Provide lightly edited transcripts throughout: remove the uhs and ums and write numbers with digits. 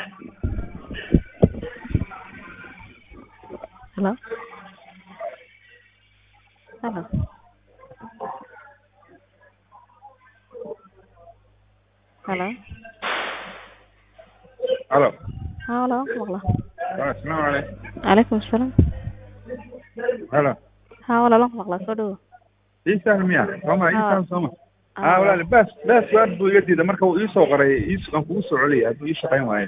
Hello. Hello. Hello. الو Hello. والله. السلام عليكم. عليكم السلام. هلا والله لك والله صدق. ii sahal miya soma ii sahal soma walaal bas su'aal buu iga diiday marka uu ii soo qoray aan kugu soo celiyay hadduu ii shaqayn waayo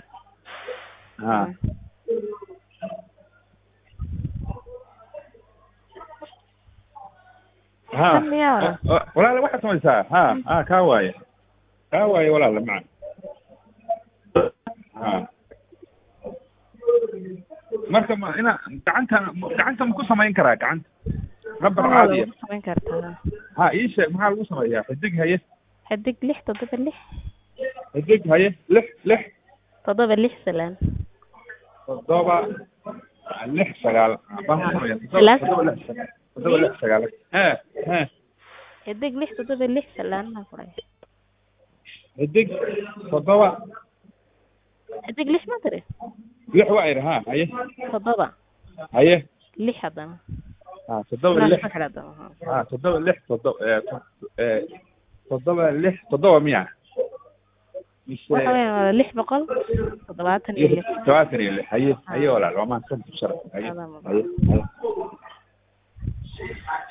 walaal waxaad samaysaa kaa waaye walaal maca marka ina gacanta ma ku samayn karaa gacanta number caadi ah samayn kartaa ii sheeg maxaa lagu sameeyaa xidig haye xidig 6 xidig haye 6 6 salaan 7 6 9 baan ku sameeyaa 7 6 9 xidig 6 7 6 salaan ma furay xidig 7 xidig 6 ma tiri 6 waa ir haye 7 haye 6 hadana 7 6 7 miya waxaa 676 haye walaal waa maanta sharaf haye